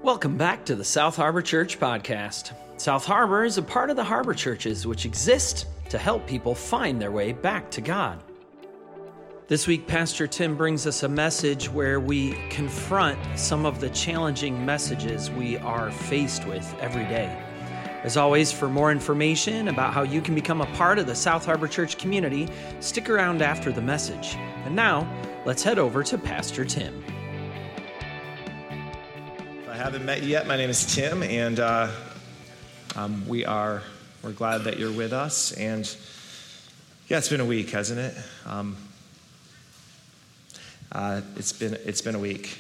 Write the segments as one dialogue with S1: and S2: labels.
S1: Welcome back to the South Harbor Church podcast. South Harbor is a part of the Harbor Churches, which exist to help people find their way back to God. This week, Pastor Tim brings us a message where we confront some of the challenging messages we are faced with every day. As always, for more information about how you can become a part of the South Harbor Church community, stick around after the message. And now, let's head over to Pastor Tim.
S2: I haven't met you yet. My name is Tim, and we're glad that you're with us. And yeah, it's been a week, hasn't it? It's been a week.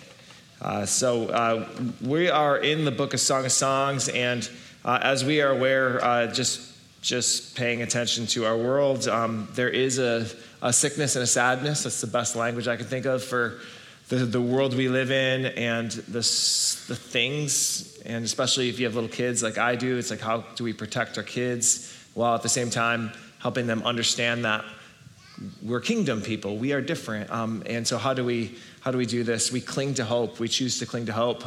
S2: So we are in the book of Song of Songs, and as we are aware, just paying attention to our world, there is a sickness and a sadness. That's the best language I can think of for the world we live in and the things, and especially if you have little kids like I do, it's like, how do we protect our kids while at the same time helping them understand that we're kingdom people, we are different, and so how do we do this? We cling to hope. We choose to cling to hope.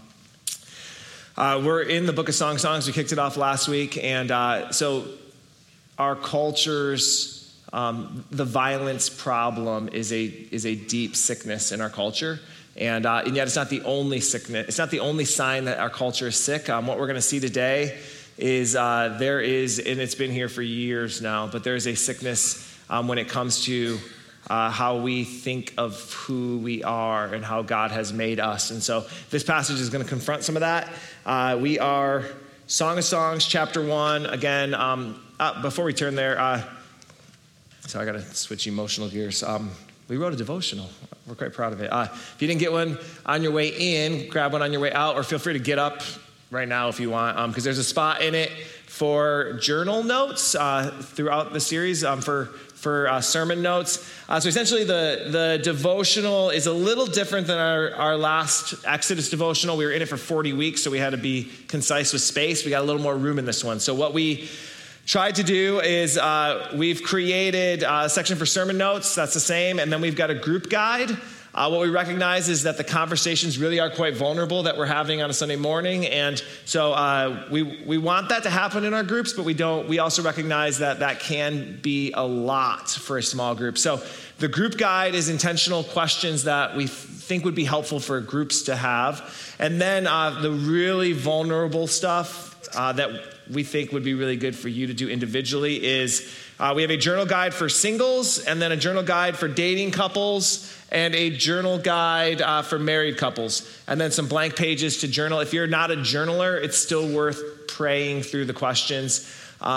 S2: We're in the book of Song of Songs. We kicked it off last week, and so our culture's the violence problem is a deep sickness in our culture, and yet it's not the only sickness. It's not the only sign that our culture is sick. What we're going to see today is there is, and it's been here for years now, but there is a sickness when it comes to how we think of who we are and how God has made us. And so this passage is going to confront some of that. We are Song of Songs, chapter 1. Again, before we turn there, so I got to switch emotional gears. We wrote a devotional. We're quite proud of it. If you didn't get one on your way in, grab one on your way out, or feel free to get up right now if you want, because there's a spot in it for journal notes throughout the series for sermon notes. So essentially the devotional is a little different than our last Exodus devotional. We were in it for 40 weeks, so we had to be concise with space. We got a little more room in this one. So what we tried to do is we've created a section for sermon notes. That's the same. And then we've got a group guide. What we recognize is that the conversations really are quite vulnerable that we're having on a Sunday morning. And so we want that to happen in our groups, but we also recognize that that can be a lot for a small group. So the group guide is intentional questions that we think would be helpful for groups to have. And then the really vulnerable stuff that we think would be really good for you to do individually is we have a journal guide for singles, and then a journal guide for dating couples, and a journal guide for married couples, and then some blank pages to journal. If you're not a journaler, it's still worth praying through the questions.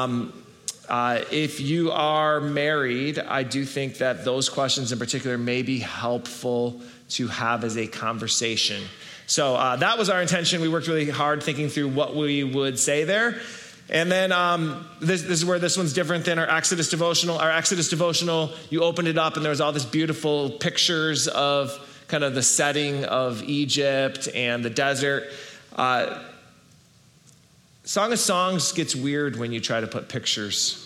S2: If you are married, I do think that those questions in particular may be helpful to have as a conversation. So that was our intention. We worked really hard thinking through what we would say there. And then this is where this one's different than our Exodus devotional. Our Exodus devotional, you opened it up and there was all this beautiful pictures of kind of the setting of Egypt and the desert. Song of Songs gets weird when you try to put pictures.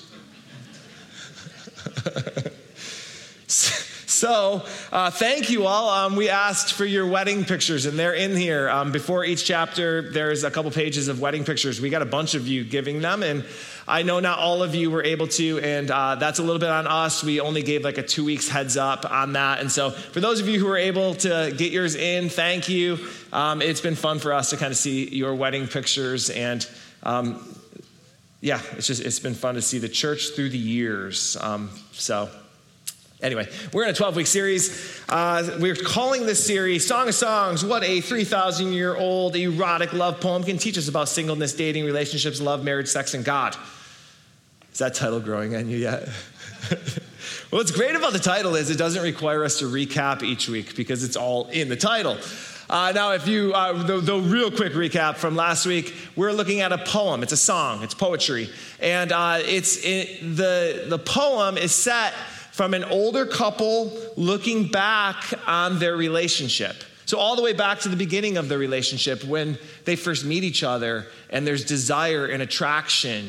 S2: So thank you all. We asked for your wedding pictures, and they're in here. Before each chapter, there's a couple pages of wedding pictures. We got a bunch of you giving them, and I know not all of you were able to, and that's a little bit on us. We only gave like a 2 weeks heads up on that. And so for those of you who were able to get yours in, thank you. It's been fun for us to kind of see your wedding pictures, and it's been fun to see the church through the years. Anyway, we're in a 12-week series. We're calling this series Song of Songs, what a 3,000-year-old erotic love poem can teach us about singleness, dating, relationships, love, marriage, sex, and God. Is that title growing on you yet? Well, what's great about the title is it doesn't require us to recap each week because it's all in the title. Now, if you, the real quick recap from last week, we're looking at a poem. It's a song. It's poetry. And the poem is set from an older couple looking back on their relationship. So all the way back to the beginning of the relationship when they first meet each other and there's desire and attraction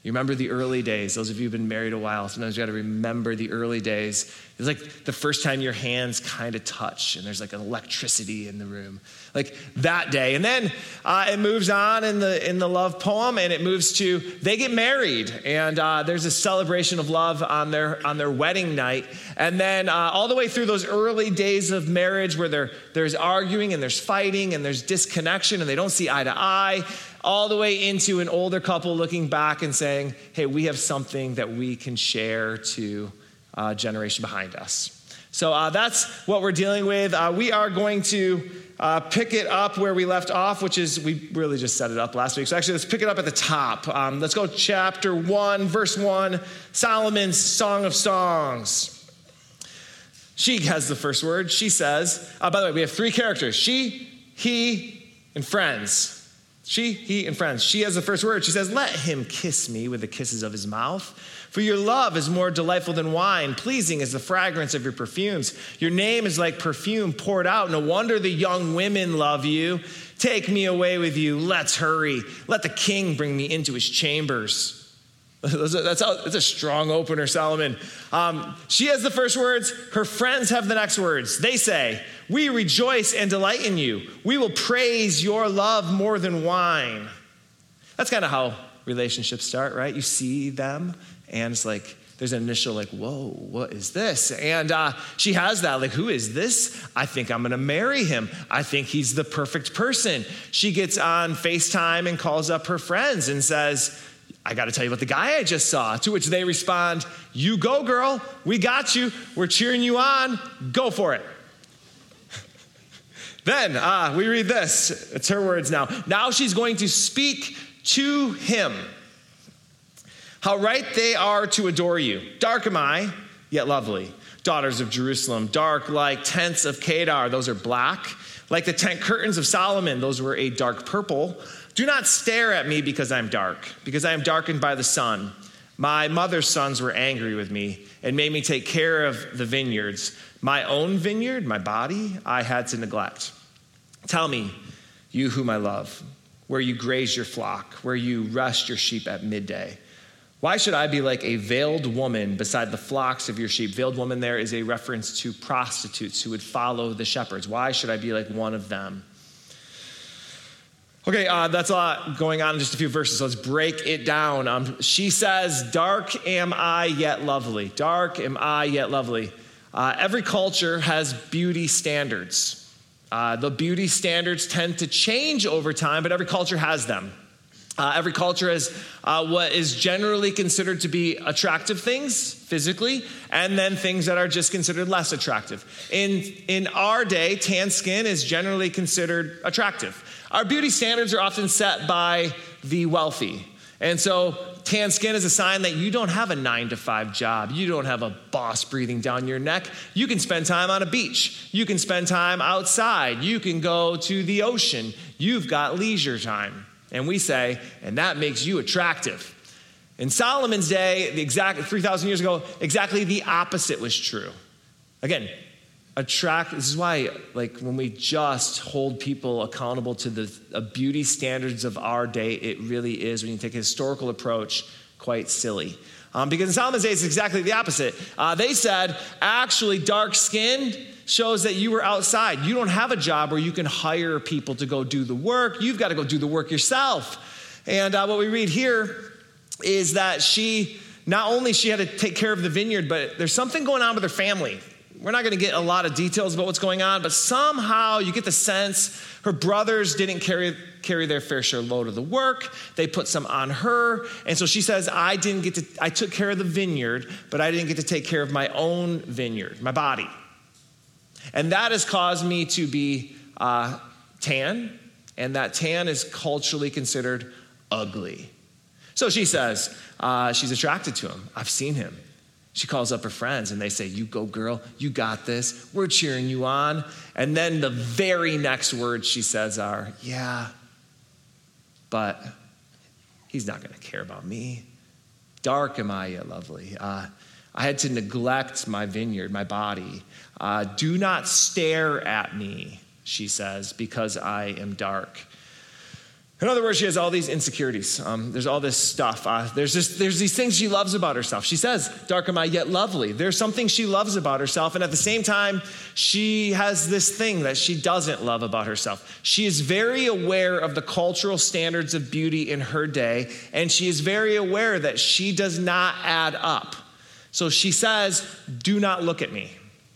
S2: You remember the early days. Those of you who've been married a while, sometimes you got to remember the early days. It's like the first time your hands kind of touch and there's like an electricity in the room. Like that day. And then it moves on in the love poem, and it moves to they get married. And there's a celebration of love on their wedding night. And then all the way through those early days of marriage where there's arguing and there's fighting and there's disconnection and they don't see eye to eye, all the way into an older couple looking back and saying, hey, we have something that we can share to a generation behind us. So that's what we're dealing with. We are going to pick it up where we left off, which is, we really just set it up last week. So actually, let's pick it up at the top. Let's go chapter 1, verse 1, Solomon's Song of Songs. She has the first word. She says, by the way, we have three characters, she, he, and friends. She, he, and friends. She has the first word. She says, let him kiss me with the kisses of his mouth. For your love is more delightful than wine. Pleasing is the fragrance of your perfumes. Your name is like perfume poured out. No wonder the young women love you. Take me away with you. Let's hurry. Let the king bring me into his chambers. That's a strong opener, Solomon. She has the first words. Her friends have the next words. They say, we rejoice and delight in you. We will praise your love more than wine. That's kind of how relationships start, right? You see them, and it's like, there's an initial like, whoa, what is this? And she has that, like, who is this? I think I'm going to marry him. I think he's the perfect person. She gets on FaceTime and calls up her friends and says, I got to tell you about the guy I just saw. To which they respond, you go, girl. We got you. We're cheering you on. Go for it. Then we read this. It's her words now. Now she's going to speak to him. How right they are to adore you. Dark am I, yet lovely. Daughters of Jerusalem, dark like tents of Kedar. Those are black. Like the tent curtains of Solomon. Those were a dark purple. Do not stare at me because I'm dark, because I am darkened by the sun. My mother's sons were angry with me and made me take care of the vineyards. My own vineyard, my body, I had to neglect. Tell me, you whom I love, where you graze your flock, where you rest your sheep at midday. Why should I be like a veiled woman beside the flocks of your sheep? Veiled woman there is a reference to prostitutes who would follow the shepherds. Why should I be like one of them? Okay, that's a lot going on in just a few verses, so let's break it down. She says, dark am I yet lovely. Dark am I yet lovely. Every culture has beauty standards. The beauty standards tend to change over time, but every culture has them. Every culture has what is generally considered to be attractive things physically, and then things that are just considered less attractive. In our day, tan skin is generally considered attractive. Our beauty standards are often set by the wealthy. And so tan skin is a sign that you don't have a 9-to-5 job. You don't have a boss breathing down your neck. You can spend time on a beach. You can spend time outside. You can go to the ocean. You've got leisure time. And we say, and that makes you attractive. In Solomon's day, 3,000 years ago, exactly the opposite was true. Again, this is why, like, when we just hold people accountable to the beauty standards of our day, it really is, when you take a historical approach, quite silly. Because in Solomon's day, it's exactly the opposite. They said, actually, dark skin shows that you were outside. You don't have a job where you can hire people to go do the work. You've got to go do the work yourself. And what we read here is that not only she had to take care of the vineyard, but there's something going on with her family. We're not going to get a lot of details about what's going on, but somehow you get the sense her brothers didn't carry their fair share load of the work. They put some on her. And so she says, I took care of the vineyard, but I didn't get to take care of my own vineyard, my body. And that has caused me to be tan, and that tan is culturally considered ugly. So she says she's attracted to him. I've seen him. She calls up her friends and they say, you go, girl, you got this. We're cheering you on. And then the very next words she says are, yeah, but he's not going to care about me. Dark am I yet lovely. I had to neglect my vineyard, my body. Do not stare at me, she says, because I am dark. In other words, she has all these insecurities. There's all this stuff. There's these things she loves about herself. She says, "Dark am I, yet lovely." There's something she loves about herself, and at the same time, she has this thing that she doesn't love about herself. She is very aware of the cultural standards of beauty in her day, and she is very aware that she does not add up. So she says, "Do not look at me."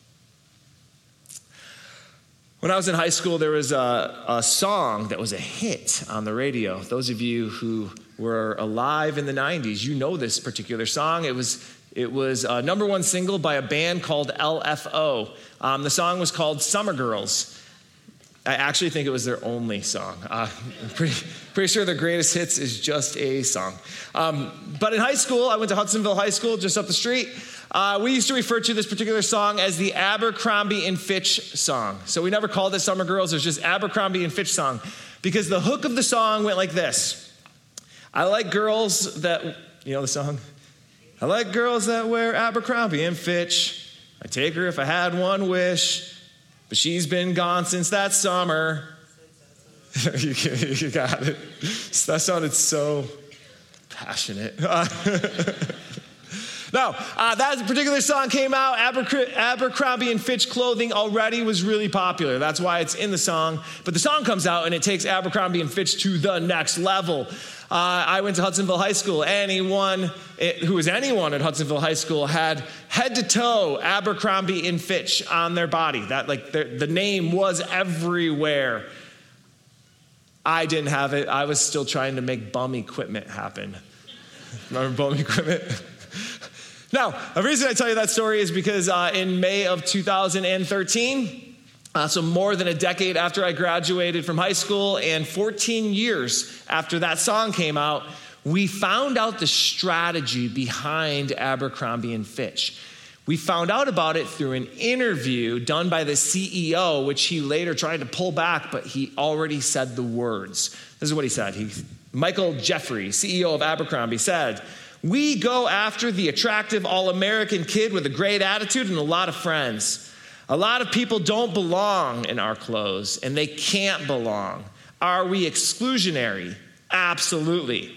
S2: When I was in high school, there was a song that was a hit on the radio. Those of you who were alive in the 90s, you know this particular song. It was a number one single by a band called LFO. The song was called Summer Girls. I actually think it was their only song. I'm pretty sure their greatest hits is just a song. But in high school, I went to Hudsonville High School just up the street. We used to refer to this particular song as the Abercrombie and Fitch song. So we never called it Summer Girls. It was just Abercrombie and Fitch song. Because the hook of the song went like this. I like girls that, you know the song? I like girls that wear Abercrombie and Fitch. I'd take her if I had one wish. But she's been gone since that summer. You got it. That sounded so passionate. Now, that particular song came out. Abercrombie and Fitch clothing already was really popular. That's why it's in the song. But the song comes out and it takes Abercrombie and Fitch to the next level. I went to Hudsonville High School. Anyone who was anyone at Hudsonville High School had head to toe Abercrombie and Fitch on their body. That the name was everywhere. I didn't have it. I was still trying to make bum equipment happen. Remember bum equipment? Now, the reason I tell you that story is because in May of 2013, so more than a decade after I graduated from high school and 14 years after that song came out, we found out the strategy behind Abercrombie and Fitch. We found out about it through an interview done by the CEO, which he later tried to pull back, but he already said the words. This is what he said. Michael Jeffrey, CEO of Abercrombie, said, "We go after the attractive all-American kid with a great attitude and a lot of friends. A lot of people don't belong in our clothes, and they can't belong. Are we exclusionary? Absolutely."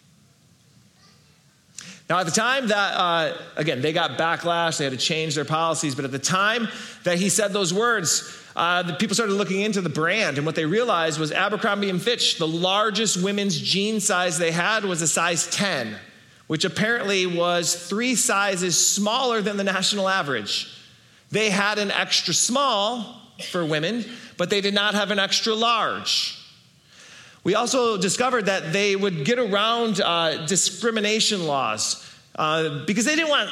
S2: Now, at the time that, again, they got backlash, they had to change their policies, but at the time that he said those words, the people started looking into the brand, and what they realized was Abercrombie & Fitch, the largest women's jean size they had was a size 10, which apparently was 3 sizes smaller than the national average. They had an extra small for women, but they did not have an extra large. We also discovered that they would get around discrimination laws because they didn't want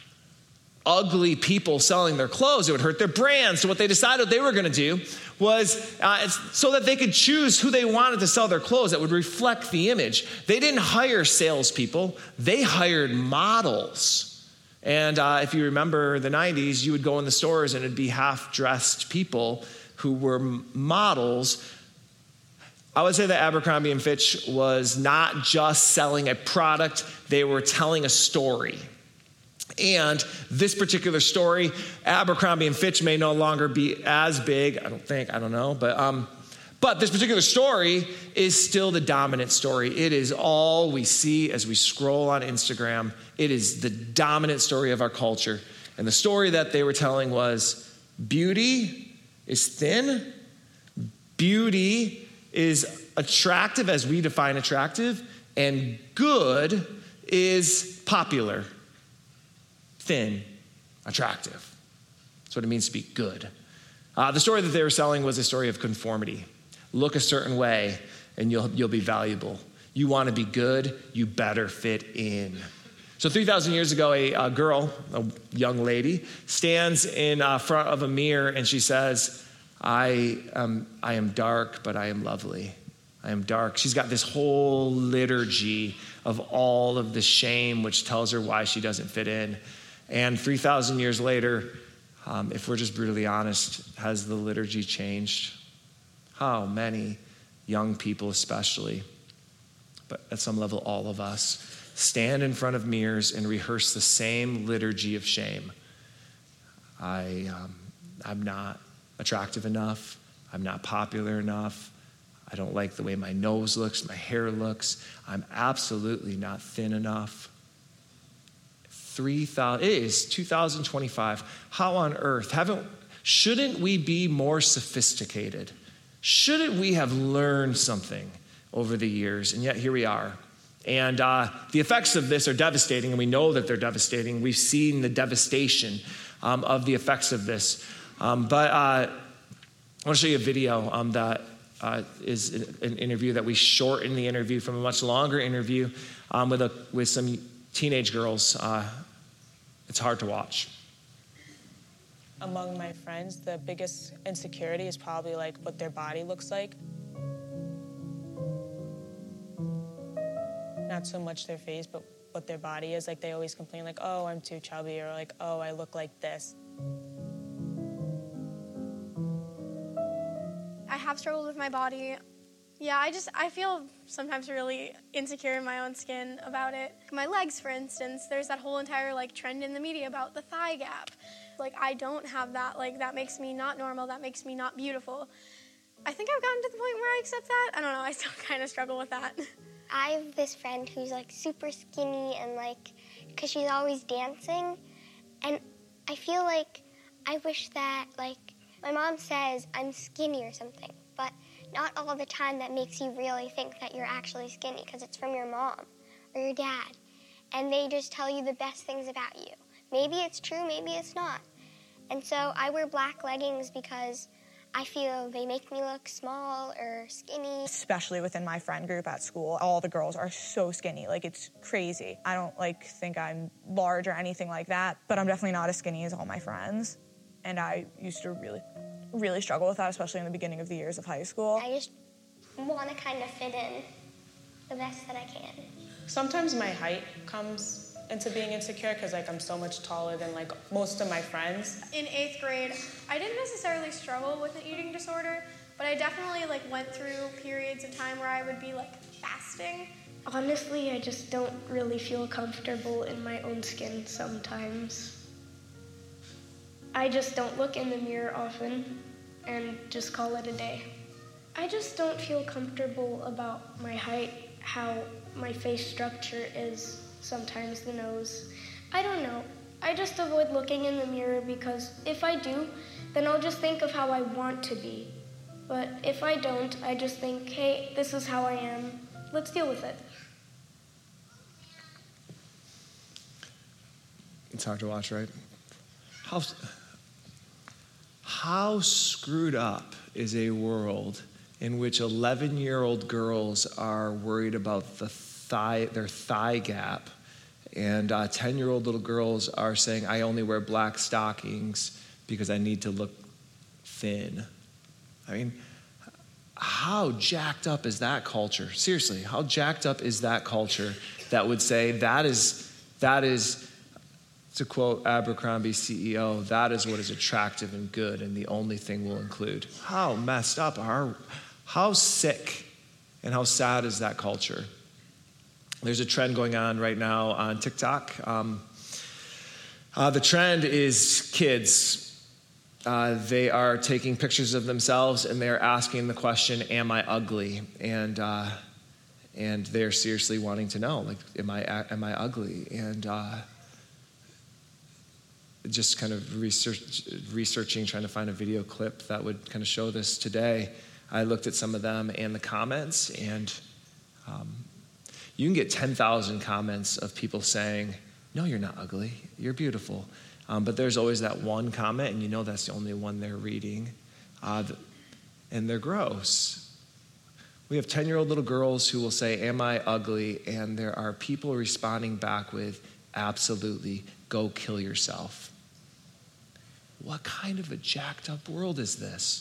S2: ugly people selling their clothes. It would hurt their brand. So what they decided they were going to do was so that they could choose who they wanted to sell their clothes that would reflect the image. They didn't hire salespeople. They hired models. And if you remember the 90s, you would go in the stores and it'd be half-dressed people who were models. I would say that Abercrombie & Fitch was not just selling a product, they were telling a story. And this particular story, Abercrombie & Fitch may no longer be as big, I don't know, but this particular story is still the dominant story. It is all we see as we scroll on Instagram. It is the dominant story of our culture. And the story that they were telling was, beauty is thin, beauty is attractive as we define attractive, and good is popular. Thin, attractive. That's what it means to be good. The story that they were selling was a story of conformity. Look a certain way and you'll be valuable. You want to be good, you better fit in. So 3,000 years ago, a girl, a young lady, stands in front of a mirror and she says, I am dark, but I am lovely. I am dark. She's got this whole liturgy of all of the shame which tells her why she doesn't fit in. And 3,000 years later, if we're just brutally honest, has the liturgy changed? How many young people especially, but at some level all of us, stand in front of mirrors and rehearse the same liturgy of shame? I'm not attractive enough. I'm not popular enough. I don't like the way my nose looks, my hair looks. I'm absolutely not thin enough. 3,000, it is 2025. How on earth? Shouldn't we be more sophisticated? Shouldn't we have learned something over the years? And yet here we are. And the effects of this are devastating, and we know that they're devastating. We've seen the devastation of the effects of this. But I want to show you a video that is an interview that we shortened the interview from a much longer interview with some teenage girls. It's hard to watch.
S3: Among my friends, the biggest insecurity is probably like what their body looks like. Not so much their face, but what their body is. Like they always complain like, oh, I'm too chubby, or like, oh, I look like this.
S4: I have struggled with my body. Yeah, I feel sometimes really insecure in my own skin about it. My legs, for instance, there's that whole entire trend in the media about the thigh gap. I don't have that. That makes me not normal. That makes me not beautiful. I think I've gotten to the point where I accept that. I don't know. I still kind of struggle with that.
S5: I have this friend who's super skinny and because she's always dancing. And I feel I wish that my mom says I'm skinny or something, but not all the time that makes you really think that you're actually skinny because it's from your mom or your dad. And they just tell you the best things about you. Maybe it's true, maybe it's not. And so I wear black leggings because I feel they make me look small or skinny.
S6: Especially within my friend group at school, all the girls are so skinny. It's crazy. I don't think I'm large or anything like that, but I'm definitely not as skinny as all my friends. And I used to really struggle with that, especially in the beginning of the years of high school.
S5: I just want to kind of fit in the best that I can.
S3: Sometimes my height comes into being insecure because I'm so much taller than most of my friends.
S4: In 8th grade, I didn't necessarily struggle with an eating disorder, but I definitely went through periods of time where I would be fasting.
S7: Honestly, I just don't really feel comfortable in my own skin sometimes. I just don't look in the mirror often and just call it a day. I just don't feel comfortable about my height, how my face structure is, sometimes the nose. I don't know. I just avoid looking in the mirror because if I do, then I'll just think of how I want to be. But if I don't, I just think, hey, this is how I am. Let's deal with it.
S2: It's hard to watch, right? How screwed up is a world in which 11-year-old girls are worried about their thigh gap, and 10-year-old little girls are saying, I only wear black stockings because I need to look thin. I mean, how jacked up is that culture? Seriously, how jacked up is that culture that would say that is, to quote Abercrombie CEO, that is what is attractive and good and the only thing we'll include. How messed up how sick and how sad is that culture? There's a trend going on right now on TikTok. The trend is kids. They are taking pictures of themselves and they're asking the question, am I ugly? And they're seriously wanting to know, am I ugly? And just kind of researching, trying to find a video clip that would kind of show this today. I looked at some of them and the comments, and you can get 10,000 comments of people saying, no, you're not ugly, you're beautiful. But there's always that one comment, and you know that's the only one they're reading, and they're gross. We have 10-year-old little girls who will say, am I ugly? And there are people responding back with, absolutely, go kill yourself. What kind of a jacked up world is this?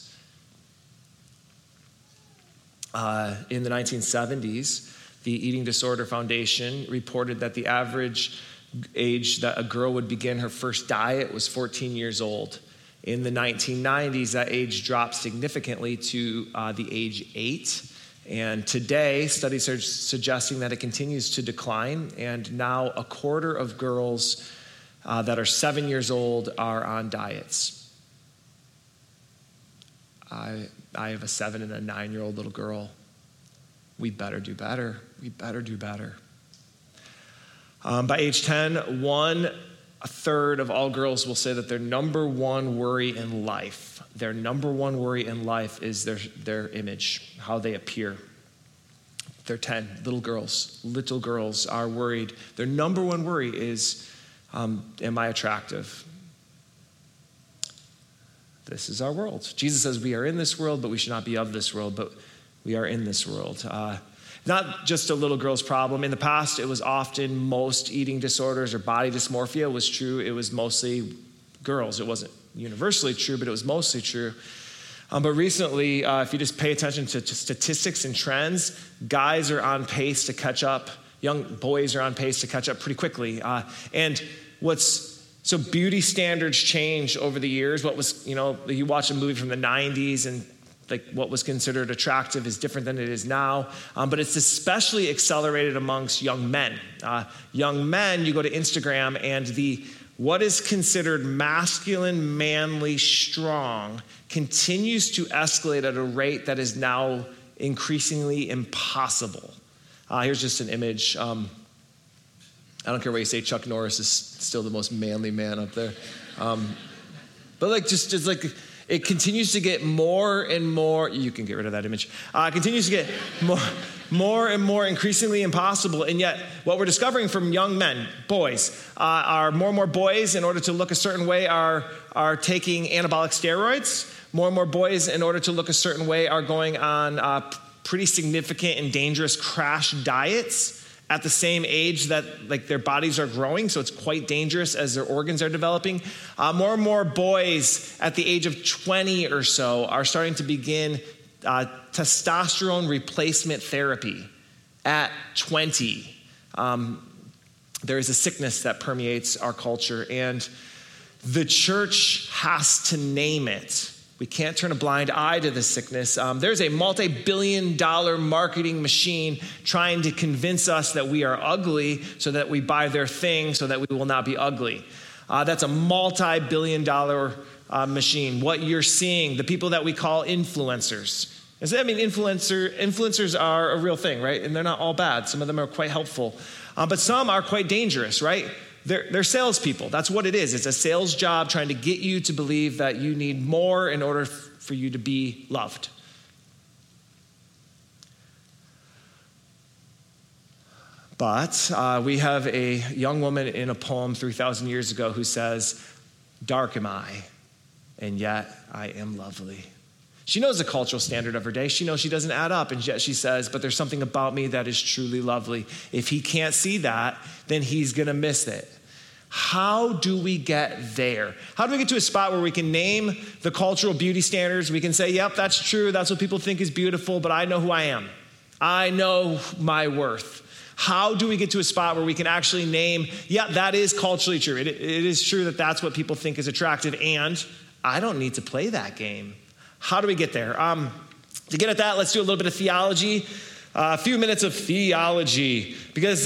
S2: In the 1970s, the Eating Disorder Foundation reported that the average age that a girl would begin her first diet was 14 years old. In the 1990s, that age dropped significantly to the age 8. And today, studies are suggesting that it continues to decline, and now a quarter of girls that are 7 years old are on diets. I have a 7 and a 9-year-old little girl. We better do better. We better do better. By age 10, 1/3 of all girls will say that their number one worry in life is their image, how they appear. They're 10, little girls are worried. Their number one worry is, am I attractive? This is our world. Jesus says we are in this world, but we should not be of this world, but we are in this world. Not just a little girl's problem. In the past, it was often most eating disorders or body dysmorphia was true. It was mostly girls. It wasn't universally true, but it was mostly true. But recently, if you just pay attention to statistics and trends, guys are on pace to catch up. Young boys are on pace to catch up pretty quickly. So beauty standards change over the years. What was, you watch a movie from the 90s and like what was considered attractive is different than it is now. But it's especially accelerated amongst young men. Young men, you go to Instagram and what is considered masculine, manly, strong continues to escalate at a rate that is now increasingly impossible. Here's just an image. I don't care what you say, Chuck Norris is still the most manly man up there. But it continues to get more and more, you can get rid of that image. It continues to get more and more increasingly impossible. And yet what we're discovering from young men, boys, are more and more boys in order to look a certain way are taking anabolic steroids. More and more boys in order to look a certain way are going on pretty significant and dangerous crash diets at the same age that their bodies are growing, so it's quite dangerous as their organs are developing. More and more boys at the age of 20 or so are starting to begin testosterone replacement therapy at 20. There is a sickness that permeates our culture, and the church has to name it. We can't turn a blind eye to this sickness. There's a multi-billion-dollar marketing machine trying to convince us that we are ugly so that we buy their thing so that we will not be ugly. That's a multi-billion-dollar machine. What you're seeing, the people that we call influencers. Influencers are a real thing, right? And they're not all bad. Some of them are quite helpful. But some are quite dangerous, right? They're salespeople. That's what it is. It's a sales job trying to get you to believe that you need more in order for you to be loved. But we have a young woman in a poem 3,000 years ago who says, "Dark am I, and yet I am lovely." She knows the cultural standard of her day. She knows she doesn't add up, and yet she says, but there's something about me that is truly lovely. If he can't see that, then he's going to miss it. How do we get there? How do we get to a spot where we can name the cultural beauty standards? We can say, yep, that's true. That's what people think is beautiful, but I know who I am. I know my worth. How do we get to a spot where we can actually name, yeah, that is culturally true. It is true that that's what people think is attractive, and I don't need to play that game. How do we get there? To get at that, let's do a little bit of theology. A few minutes of theology, because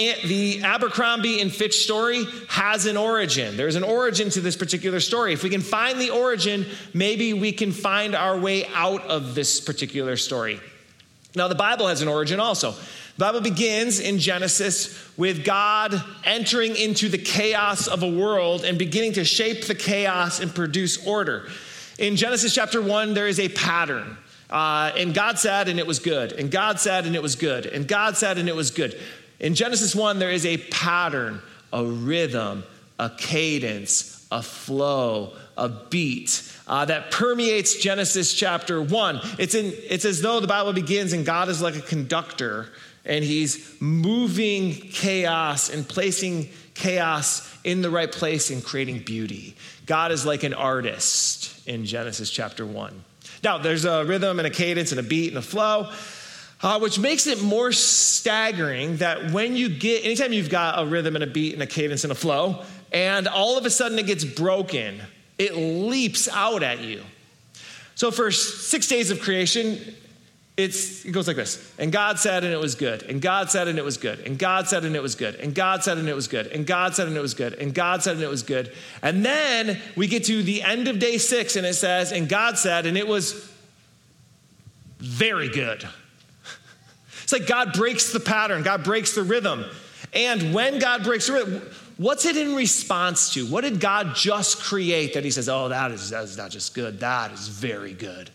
S2: the Abercrombie and Fitch story has an origin. There's an origin to this particular story. If we can find the origin, maybe we can find our way out of this particular story. Now, the Bible has an origin also. The Bible begins in Genesis with God entering into the chaos of a world and beginning to shape the chaos and produce order. In Genesis chapter 1, there is a pattern. And God said, and it was good. And God said, and it was good. And God said, and it was good. In Genesis 1, there is a pattern, a rhythm, a cadence, a flow, a beat that permeates Genesis chapter 1. It's as though the Bible begins and God is like a conductor and he's moving chaos and placing chaos in the right place and creating beauty. God is like an artist in Genesis chapter 1. Now, there's a rhythm and a cadence and a beat and a flow, which makes it more staggering that anytime you've got a rhythm and a beat and a cadence and a flow, and all of a sudden it gets broken, it leaps out at you. So for 6 days of creation, It goes like this. And God said, and it was good. And God said, and it was good. And God said, and it was good. And God said, and it was good. And God said, and it was good. And God said, and it was good. And then we get to the end of day 6, and it says, and God said, and it was very good. It's like God breaks the pattern. God breaks the rhythm. And when God breaks the rhythm, what's it in response to? What did God just create that he says, oh, that is not just good. That is very good.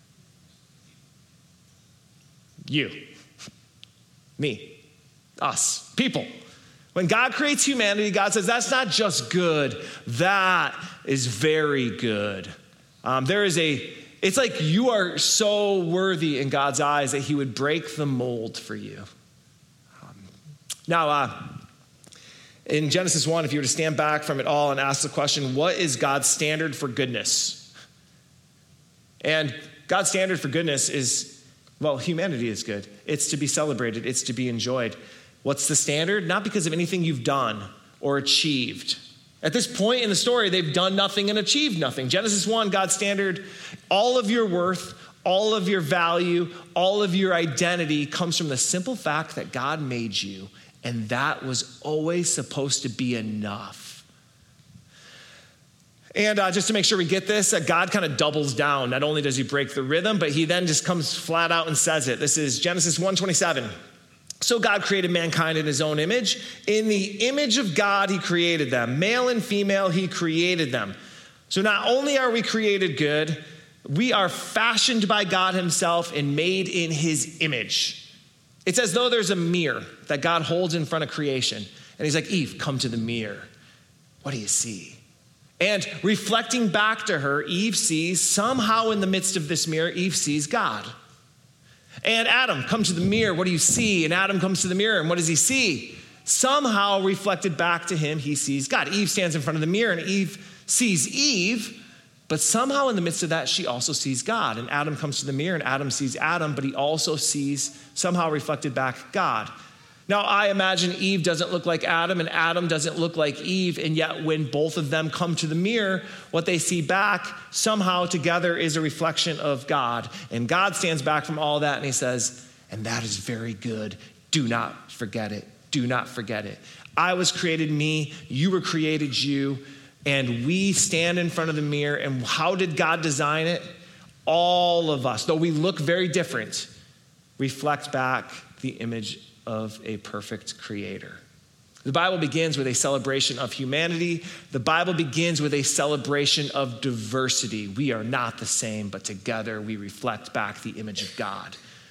S2: You, me, us, people. When God creates humanity, God says, that's not just good, that is very good. It's like you are so worthy in God's eyes that he would break the mold for you. In Genesis 1, if you were to stand back from it all and ask the question, what is God's standard for goodness? And God's standard for goodness is, well, humanity is good. It's to be celebrated. It's to be enjoyed. What's the standard? Not because of anything you've done or achieved. At this point in the story, they've done nothing and achieved nothing. Genesis 1, God's standard, all of your worth, all of your value, all of your identity comes from the simple fact that God made you, and that was always supposed to be enough. And just to make sure we get this, God kind of doubles down. Not only does he break the rhythm, but he then just comes flat out and says it. This is Genesis 1:27. So God created mankind in his own image. In the image of God, he created them. Male and female, he created them. So not only are we created good, we are fashioned by God himself and made in his image. It's as though there's a mirror that God holds in front of creation. And he's like, Eve, come to the mirror. What do you see? And reflecting back to her, Eve sees, somehow in the midst of this mirror, Eve sees God. And Adam, come to the mirror, what do you see? And Adam comes to the mirror, and what does he see? Somehow reflected back to him, he sees God. Eve stands in front of the mirror, and Eve sees Eve, but somehow in the midst of that, she also sees God. And Adam comes to the mirror, and Adam sees Adam, but he also sees, somehow reflected back, God. Now, I imagine Eve doesn't look like Adam and Adam doesn't look like Eve, and yet when both of them come to the mirror, what they see back somehow together is a reflection of God. And God stands back from all that and he says, and that is very good. Do not forget it. Do not forget it. I was created me, you were created you, and we stand in front of the mirror, and how did God design it? All of us, though we look very different, reflect back the image of a perfect creator. The Bible begins with a celebration of humanity. The Bible begins with a celebration of diversity. We are not the same, but together we reflect back the image of God.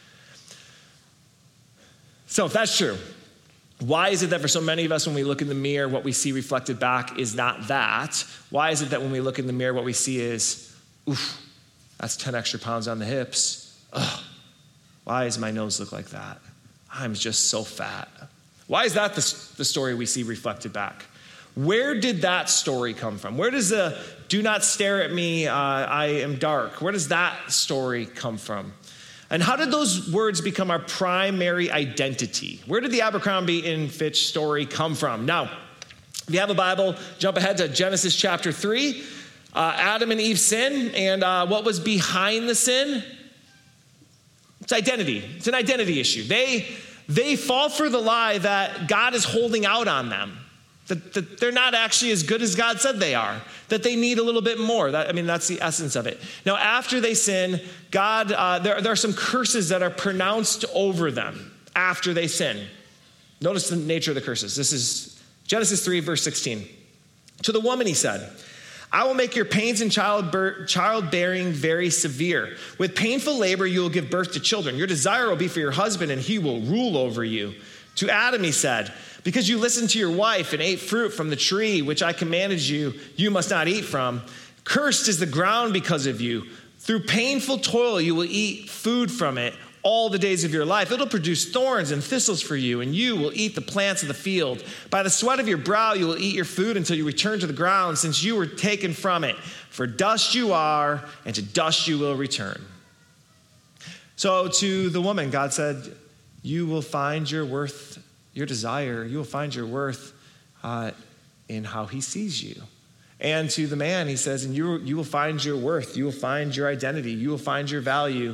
S2: So if that's true, why is it that for so many of us when we look in the mirror, what we see reflected back is not that? Why is it that when we look in the mirror, what we see is, oof, that's 10 extra pounds on the hips. Ugh, why does my nose look like that? I'm just so fat. Why is that the story we see reflected back? Where did that story come from? Where does the do not stare at me, I am dark, where does that story come from? And how did those words become our primary identity? Where did the Abercrombie & Fitch story come from? Now, if you have a Bible, jump ahead to Genesis chapter 3. Adam and Eve sin, and what was behind the sin? It's identity. It's an identity issue. They fall for the lie that God is holding out on them, that they're not actually as good as God said they are, that they need a little bit more. That's the essence of it. Now, after they sin, God, there are some curses that are pronounced over them after they sin. Notice the nature of the curses. This is Genesis 3, verse 16. To the woman, he said, I will make your pains in childbearing very severe. With painful labor, you will give birth to children. Your desire will be for your husband, and he will rule over you. To Adam, he said, because you listened to your wife and ate fruit from the tree which I commanded you, you must not eat from. Cursed is the ground because of you. Through painful toil, you will eat food from it all the days of your life. It'll produce thorns and thistles for you, and you will eat the plants of the field. By the sweat of your brow, you will eat your food until you return to the ground, since you were taken from it. For dust you are, and to dust you will return. So to the woman, God said, you will find your worth, your desire, you will find your worth in how he sees you. And to the man, he says, and you will find your worth, you will find your identity, you will find your value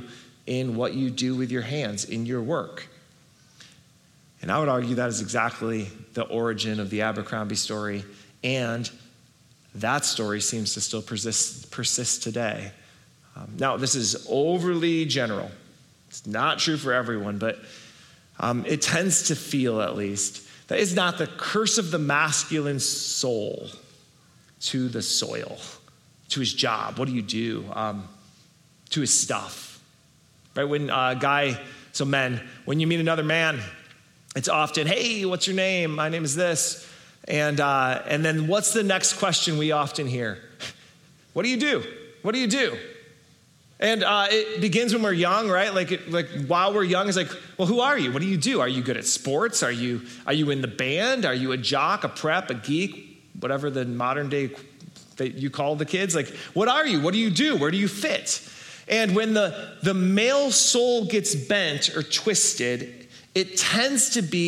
S2: in what you do with your hands, in your work. And I would argue that is exactly the origin of the Abercrombie story, and that story seems to still persist today. Now, this is overly general. It's not true for everyone, but it tends to feel, at least, that is not the curse of the masculine soul to the soil, to his job. What do you do? To his stuff. Right? When men, when you meet another man, it's often, hey, what's your name? My name is this. And then what's the next question we often hear? What do you do? What do you do? And it begins when we're young, right? Like while we're young, it's like, well, who are you? What do you do? Are you good at sports? Are you in the band? Are you a jock, a prep, a geek, whatever the modern day that you call the kids? Like, what are you? What do you do? Where do you fit? And when the male soul gets bent or twisted, it tends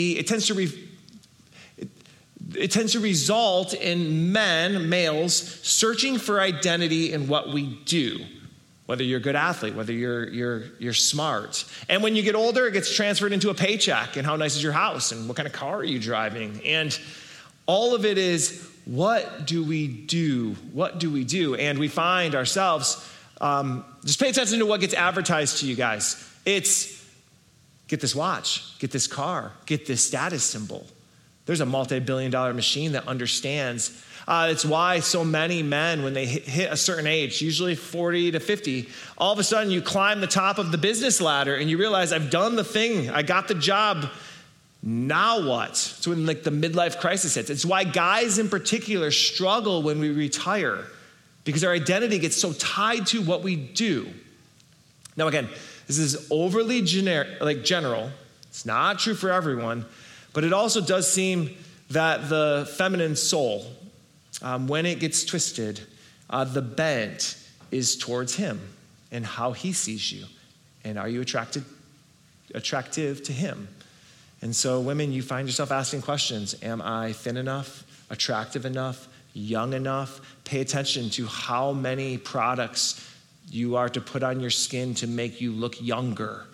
S2: to result in males, searching for identity in what we do. Whether you're a good athlete, whether you're smart. And when you get older, it gets transferred into a paycheck and how nice is your house and what kind of car are you driving. And all of it is, what do we do? What do we do? And we find ourselves, just pay attention to what gets advertised to you guys. It's, get this watch, get this car, get this status symbol. There's a multi-billion-dollar machine that understands. It's why so many men, when they hit a certain age, usually 40 to 50, all of a sudden you climb the top of the business ladder and you realize, I've done the thing, I got the job, now what? It's when the midlife crisis hits. It's why guys in particular struggle when we retire, because our identity gets so tied to what we do. Now again, this is overly general. It's not true for everyone, but it also does seem that the feminine soul, when it gets twisted, the bent is towards him and how he sees you. And are you attractive to him? And so women, you find yourself asking questions. Am I thin enough, attractive enough, young enough? Pay attention to how many products you are to put on your skin to make you look younger.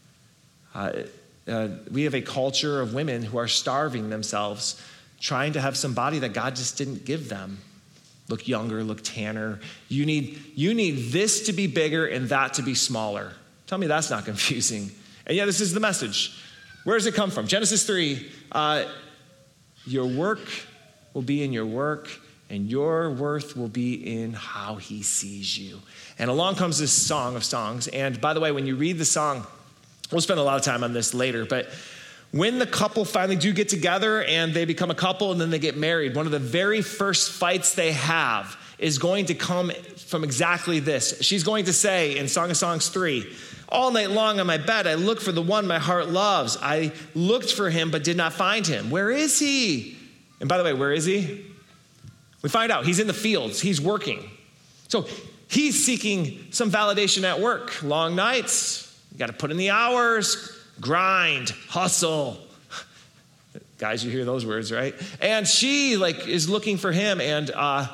S2: We have a culture of women who are starving themselves, trying to have some body that God just didn't give them. Look younger, look tanner. You need this to be bigger and that to be smaller. Tell me that's not confusing. And yeah, this is the message. Where does it come from? Genesis 3, your work will be in your work, and your worth will be in how he sees you. And along comes this Song of Songs. And by the way, when you read the song, we'll spend a lot of time on this later, but when the couple finally do get together and they become a couple and then they get married, one of the very first fights they have is going to come from exactly this. She's going to say in Song of Songs 3, all night long on my bed, I looked for the one my heart loves. I looked for him but did not find him. Where is he? And by the way, where is he? We find out he's in the fields. He's working. So he's seeking some validation at work. Long nights. You got to put in the hours. Grind, hustle. Guys, you hear those words, right? And she is looking for him, and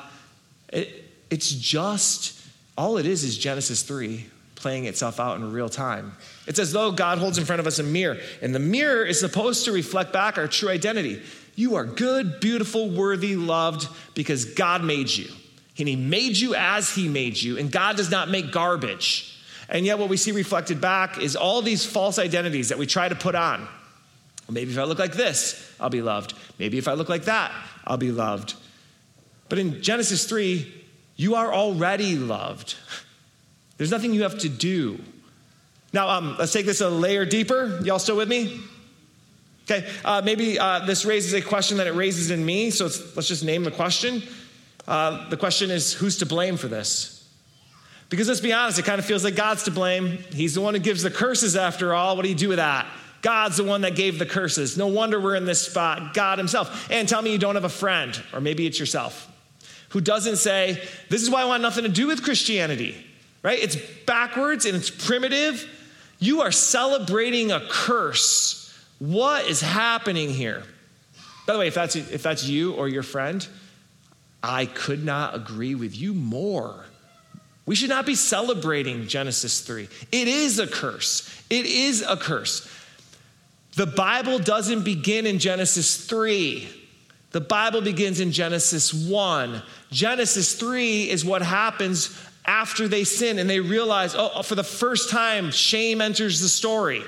S2: it's just, all it is Genesis 3 playing itself out in real time. It's as though God holds in front of us a mirror, and the mirror is supposed to reflect back our true identity. You are good, beautiful, worthy, loved, because God made you. And he made you as he made you, and God does not make garbage. And yet what we see reflected back is all these false identities that we try to put on. Well, maybe if I look like this, I'll be loved. Maybe if I look like that, I'll be loved. But in Genesis 3, you are already loved. There's nothing you have to do. Now, let's take this a layer deeper. Y'all still with me? Okay, maybe this raises a question that it raises in me, so let's just name the question. The question is, who's to blame for this? Because let's be honest, it kind of feels like God's to blame. He's the one who gives the curses after all. What do you do with that? God's the one that gave the curses. No wonder we're in this spot. God himself. And tell me you don't have a friend, or maybe it's yourself, who doesn't say, this is why I want nothing to do with Christianity, right? It's backwards and it's primitive. You are celebrating a curse. What is happening here? By the way, if that's you or your friend, I could not agree with you more. We should not be celebrating Genesis 3. It is a curse. It is a curse. The Bible doesn't begin in Genesis 3. The Bible begins in Genesis 1. Genesis 3 is what happens after they sin and they realize, oh, for the first time, shame enters the story.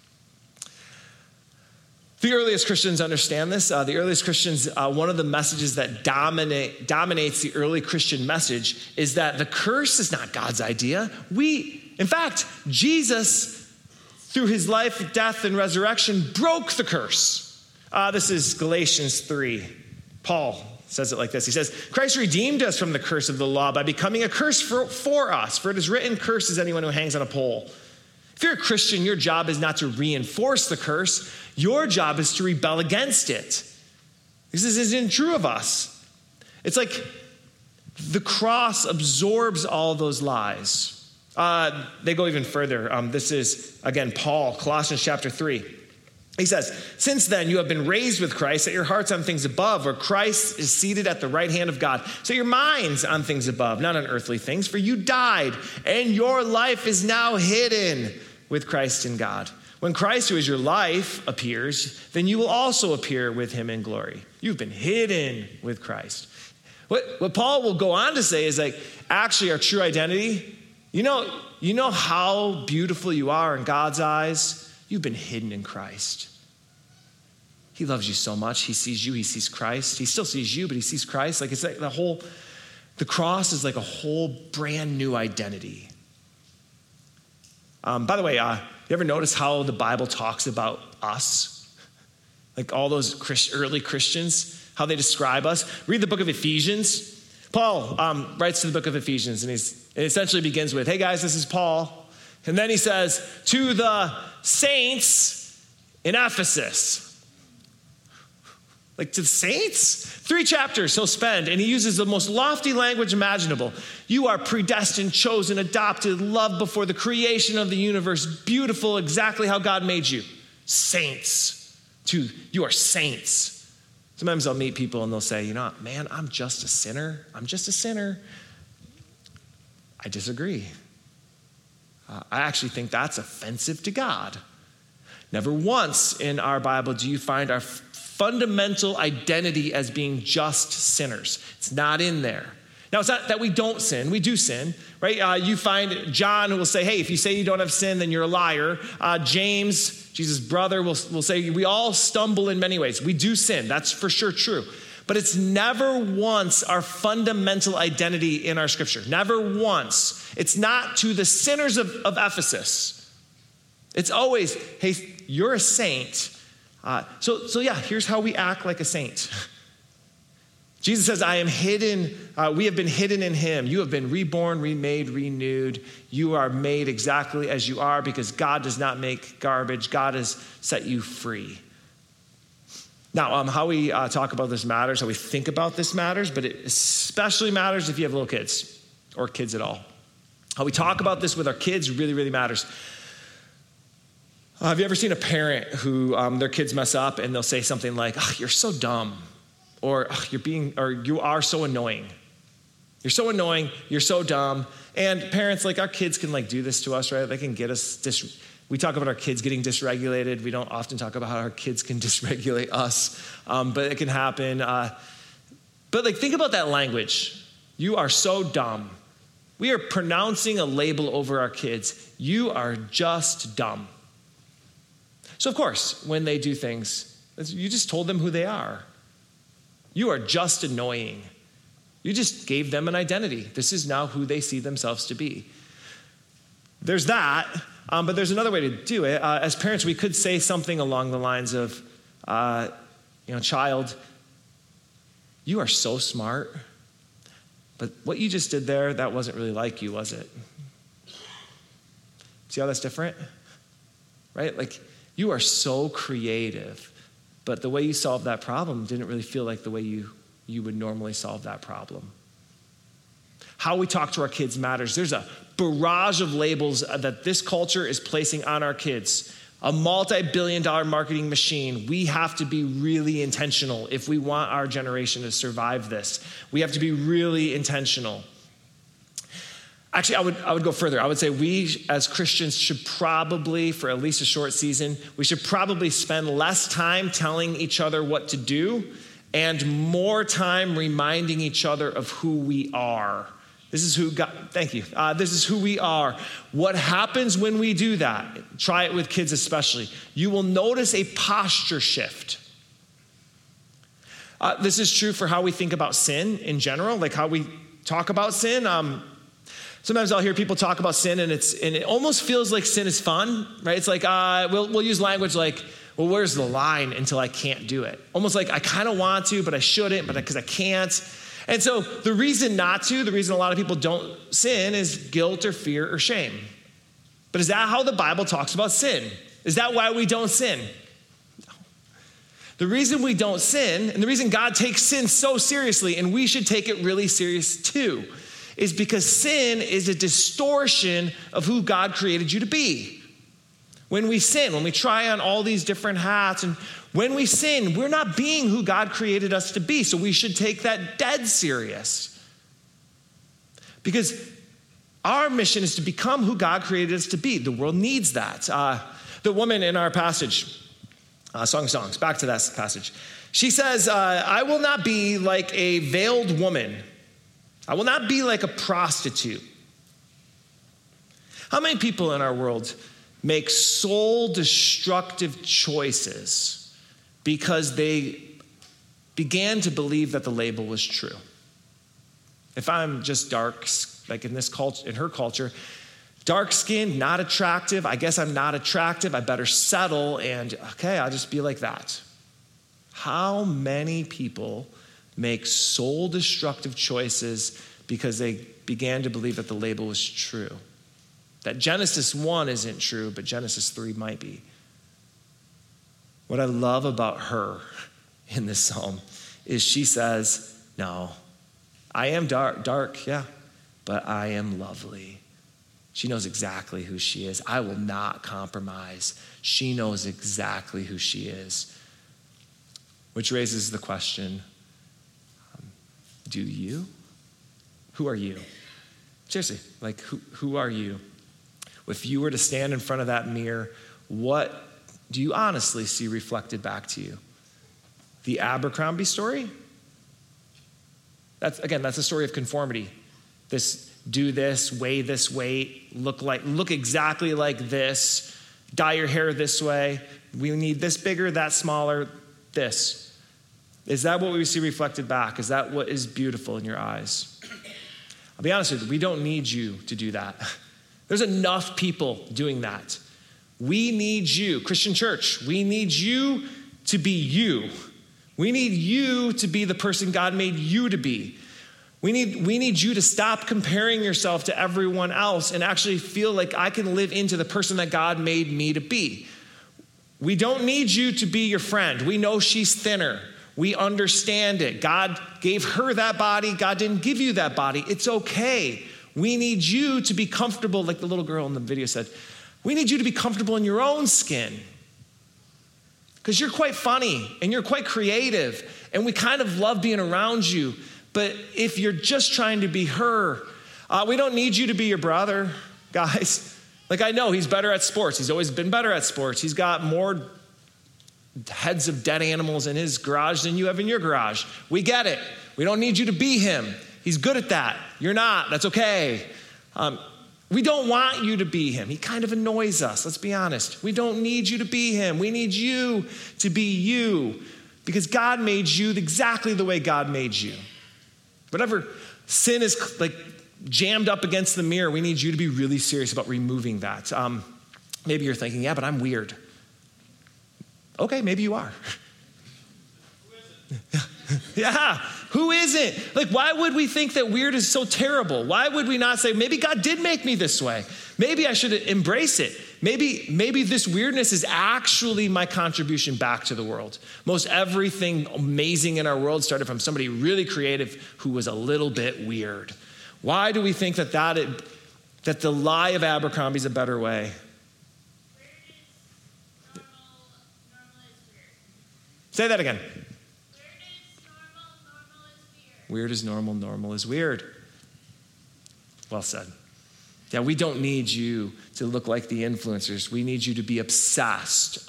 S2: The earliest Christians understand this. The earliest Christians, one of the messages that dominates the early Christian message is that the curse is not God's idea. In fact, Jesus, through his life, death, and resurrection, broke the curse. This is Galatians 3. Paul says it like this. He says, Christ redeemed us from the curse of the law by becoming a curse for us. For it is written, cursed is anyone who hangs on a pole. If you're a Christian, your job is not to reinforce the curse. Your job is to rebel against it. This isn't true of us. It's like the cross absorbs all those lies. They go even further. This is, again, Paul, Colossians chapter 3. He says, since then you have been raised with Christ, set your hearts on things above, where Christ is seated at the right hand of God. Set your minds on things above, not on earthly things, for you died, and your life is now hidden with Christ in God. When Christ, who is your life, appears, then you will also appear with him in glory. You've been hidden with Christ. What Paul will go on to say is like, actually our true identity, you know how beautiful you are in God's eyes? You've been hidden in Christ. He loves you so much. He sees you, he sees Christ. He still sees you, but he sees Christ. Like it's like the cross is like a whole brand new identity. By the way, you ever notice how the Bible talks about us? Like all those early Christians, how they describe us. Read the book of Ephesians. Paul writes to the book of Ephesians, and it essentially begins with, hey guys, this is Paul. And then he says, to the saints in Ephesus. Like to the saints? 3 chapters he'll spend, and he uses the most lofty language imaginable. You are predestined, chosen, adopted, loved before the creation of the universe, beautiful exactly how God made you. Saints. You are saints. Sometimes I'll meet people and they'll say, you know, man, I'm just a sinner. I'm just a sinner. I disagree. I actually think that's offensive to God. Never once in our Bible do you find our fundamental identity as being just sinners. It's not in there. Now, it's not that we don't sin. We do sin, right? You find John who will say, hey, if you say you don't have sin, then you're a liar. James, Jesus' brother, will say, we all stumble in many ways. We do sin. That's for sure true. But it's never once our fundamental identity in our scripture. Never once. It's not to the sinners of Ephesus. It's always, hey, you're a saint. So yeah, here's how we act like a saint. Jesus says, I am hidden. We have been hidden in him. You have been reborn, remade, renewed. You are made exactly as you are because God does not make garbage. God has set you free. Now, how we talk about this matters, how we think about this matters, but it especially matters if you have little kids or kids at all. How we talk about this with our kids really, really matters. Have you ever seen a parent who their kids mess up and they'll say something like, oh, you're so dumb, or you are so annoying. You're so annoying, you're so dumb. And parents, like our kids can like do this to us, right? They can get us we talk about our kids getting dysregulated. We don't often talk about how our kids can dysregulate us, but it can happen. But like, think about that language. You are so dumb. We are pronouncing a label over our kids. You are just dumb. So of course, when they do things, you just told them who they are. You are just annoying. You just gave them an identity. This is now who they see themselves to be. There's that. But there's another way to do it. As parents, we could say something along the lines of, child, you are so smart, but what you just did there, that wasn't really like you, was it? See how that's different? Right? Like, you are so creative, but the way you solved that problem didn't really feel like the way you would normally solve that problem. How we talk to our kids matters. There's a barrage of labels that this culture is placing on our kids. A multi-billion-dollar marketing machine. We have to be really intentional if we want our generation to survive this. We have to be really intentional. Actually, I would go further. I would say we as Christians should probably, for at least a short season, we should probably spend less time telling each other what to do and more time reminding each other of who we are. This is who God, thank you. This is who we are. What happens when we do that? Try it with kids especially. You will notice a posture shift. This is true for how we think about sin in general, like how we talk about sin. Sometimes I'll hear people talk about sin and it almost feels like sin is fun, right? It's like, we'll use language like, well, where's the line until I can't do it? Almost like I kind of want to, but I shouldn't, but because I can't. And so the reason not to, the reason a lot of people don't sin is guilt or fear or shame. But is that how the Bible talks about sin? Is that why we don't sin? No. The reason we don't sin, and the reason God takes sin so seriously, and we should take it really serious too, is because sin is a distortion of who God created you to be. When we sin, when we try on all these different hats, and when we sin, we're not being who God created us to be. So we should take that dead serious. Because our mission is to become who God created us to be. The world needs that. The woman in our passage, Song of Songs, back to that passage. She says, I will not be like a veiled woman. I will not be like a prostitute. How many people in our world make soul-destructive choices because they began to believe that the label was true? If I'm just dark, like in this culture, in her culture, dark-skinned, not attractive, I guess I'm not attractive, I better settle, and okay, I'll just be like that. How many people make soul-destructive choices because they began to believe that the label was true? That Genesis 1 isn't true, but Genesis 3 might be. What I love about her in this psalm is she says, no, I am dark, yeah, but I am lovely. She knows exactly who she is. I will not compromise. She knows exactly who she is. Which raises the question, do you? Who are you? Seriously, like who are you? If you were to stand in front of that mirror, what do you honestly see reflected back to you? The Abercrombie story? That's a story of conformity. Do this, weigh this weight, look exactly like this, dye your hair this way. We need this bigger, that smaller, this. Is that what we see reflected back? Is that what is beautiful in your eyes? I'll be honest with you, we don't need you to do that. There's enough people doing that. We need you, Christian church, we need you to be you. We need you to be the person God made you to be. We need you to stop comparing yourself to everyone else and actually feel like I can live into the person that God made me to be. We don't need you to be your friend. We know she's thinner. We understand it. God gave her that body. God didn't give you that body. It's okay. We need you to be comfortable, like the little girl in the video said. We need you to be comfortable in your own skin. Because you're quite funny and you're quite creative and we kind of love being around you. But if you're just trying to be her, we don't need you to be your brother, guys. Like I know he's better at sports. He's always been better at sports. He's got more heads of dead animals in his garage than you have in your garage. We get it. We don't need you to be him. He's good at that. You're not. That's okay. We don't want you to be him. He kind of annoys us. Let's be honest. We don't need you to be him. We need you to be you because God made you exactly the way God made you. Whatever sin is like jammed up against the mirror, we need you to be really serious about removing that. Maybe you're thinking, yeah, but I'm weird. Okay, maybe you are. Yeah, who isn't? Like, why would we think that weird is so terrible? Why would we not say, maybe God did make me this way? Maybe I should embrace it. Maybe this weirdness is actually my contribution back to the world. Most everything amazing in our world started from somebody really creative who was a little bit weird. Why do we think that the lie of Abercrombie is a better way? Say that again. Weird is normal, normal is weird. Well said. Yeah, we don't need you to look like the influencers. We need you to be obsessed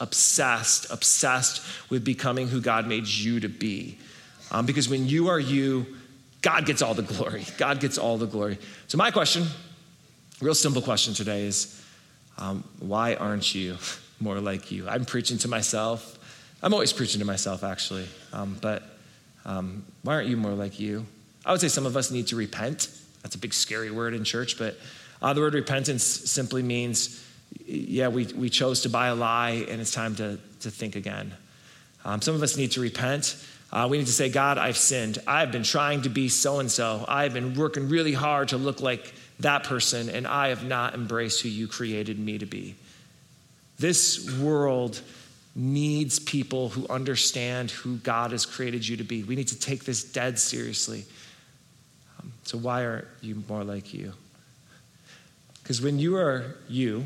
S2: with becoming who God made you to be. Because when you are you, God gets all the glory. God gets all the glory. So my question, real simple question today is, why aren't you more like you? I'm preaching to myself. I'm always preaching to myself, actually. But why aren't you more like you? I would say some of us need to repent. That's a big, scary word in church, but the word repentance simply means, we chose to buy a lie, and it's time to think again. Some of us need to repent. We need to say, God, I've sinned. I've been trying to be so-and-so. I've been working really hard to look like that person, and I have not embraced who you created me to be. This world needs people who understand who God has created you to be. We need to take this dead seriously. So why aren't you more like you? Because when you are you,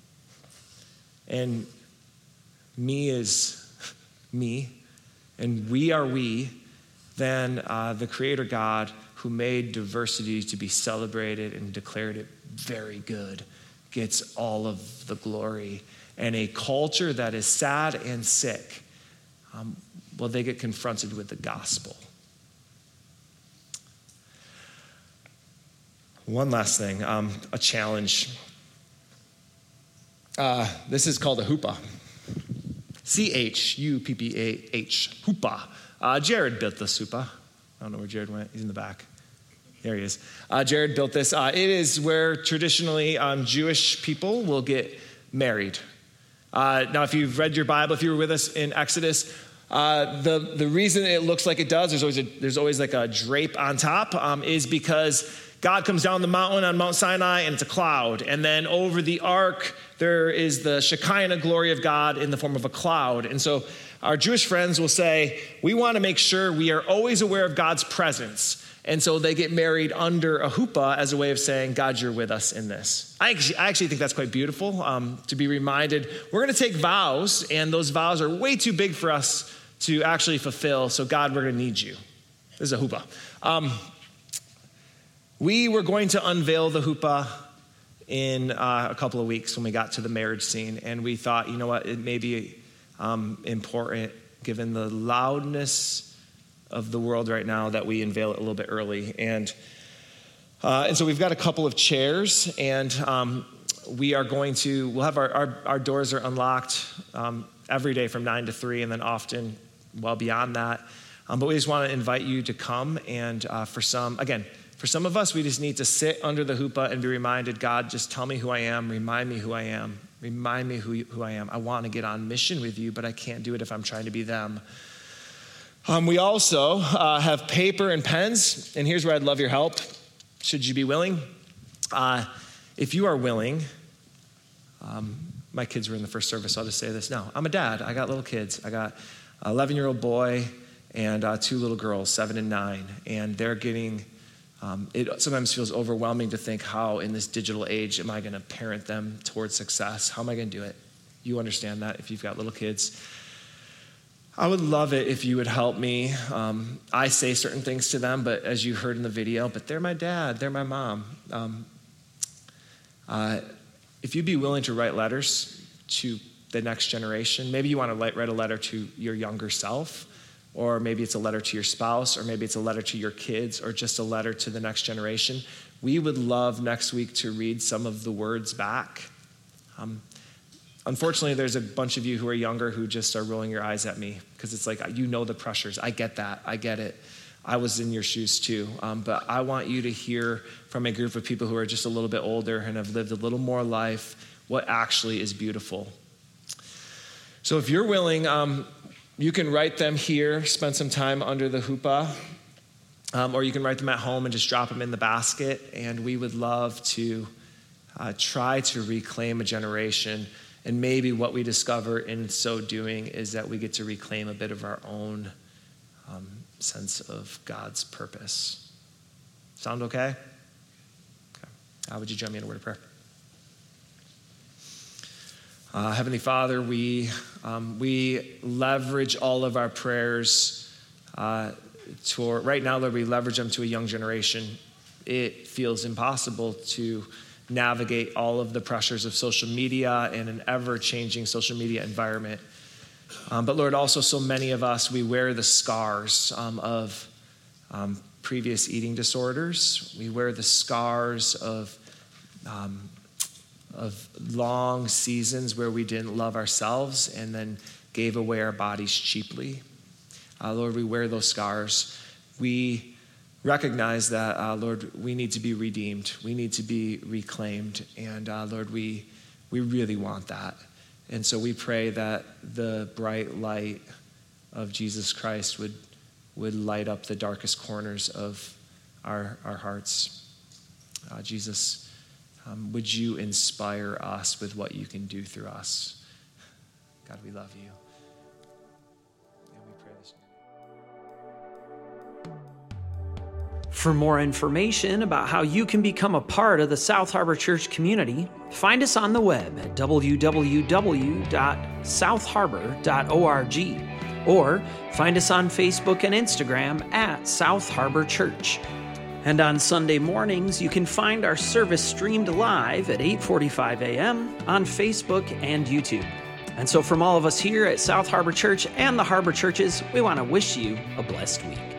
S2: and me is me, and we are we, then the Creator God who made diversity to be celebrated and declared it very good gets all of the glory. And a culture that is sad and sick, they get confronted with the gospel. One last thing, a challenge. This is called a hoopah. CHUPPAH, hoopah. Jared built this hoopah. I don't know where Jared went. He's in the back. There he is. Jared built this. It is where traditionally Jewish people will get married. Now, if you've read your Bible, if you were with us in Exodus, the reason it looks like it does, there's always like a drape on top, is because God comes down the mountain on Mount Sinai, and it's a cloud. And then over the ark, there is the Shekinah glory of God in the form of a cloud. And so our Jewish friends will say, we want to make sure we are always aware of God's presence. And so they get married under a huppah as a way of saying, God, you're with us in this. I actually think that's quite beautiful, to be reminded. We're going to take vows, and those vows are way too big for us to actually fulfill. So God, we're going to need you. This is a huppah. We were going to unveil the huppah in a couple of weeks when we got to the marriage scene. And we thought, you know what, it may be important, given the loudness of the world right now, that we unveil it a little bit early. And so we've got a couple of chairs, and we'll have our doors are unlocked every day from 9 to 3, and then often well beyond that. But we just want to invite you to come, and for some of us, we just need to sit under the huppah and be reminded, God, just tell me who I am, remind me who I am, remind me who I am. I want to get on mission with you, but I can't do it if I'm trying to be them. We also have paper and pens, and here's where I'd love your help, should you be willing. If you are willing, my kids were in the first service, so I'll just say this. No, I'm a dad. I got little kids. I got an 11-year-old boy and 2 little girls, 7 and 9, and they're getting... it sometimes feels overwhelming to think, how in this digital age am I going to parent them towards success? How am I going to do it? You understand that if you've got little kids. I would love it if you would help me. I say certain things to them, but as you heard in the video, but they're my dad, they're my mom. If you'd be willing to write letters to the next generation, maybe you want to write a letter to your younger self, or maybe it's a letter to your spouse, or maybe it's a letter to your kids, or just a letter to the next generation. We would love next week to read some of the words back. Unfortunately, there's a bunch of you who are younger who just are rolling your eyes at me, because it's like, you know the pressures. I get that. I get it. I was in your shoes too. But I want you to hear from a group of people who are just a little bit older and have lived a little more life what actually is beautiful. So if you're willing, you can write them here, spend some time under the huppah, or you can write them at home and just drop them in the basket. And we would love to try to reclaim a generation. And maybe what we discover in so doing is that we get to reclaim a bit of our own sense of God's purpose. Sound okay? Okay. Would you join me in a word of prayer? Heavenly Father, we leverage all of our prayers right now, Lord, we leverage them to a young generation. It feels impossible to navigate all of the pressures of social media and an ever-changing social media environment. But Lord, also so many of us, we wear the scars of previous eating disorders. We wear the scars of long seasons where we didn't love ourselves and then gave away our bodies cheaply. Lord, we wear those scars. We recognize that, Lord, we need to be redeemed. We need to be reclaimed. And Lord, we really want that. And so we pray that the bright light of Jesus Christ would light up the darkest corners of our hearts. Jesus, would you inspire us with what you can do through us? God, we love you. And we pray this.
S1: For more information about how you can become a part of the South Harbor Church community, find us on the web at www.southharbor.org or find us on Facebook and Instagram at South Harbor Church. And on Sunday mornings, you can find our service streamed live at 8:45 a.m. on Facebook and YouTube. And so from all of us here at South Harbor Church and the Harbor Churches, we want to wish you a blessed week.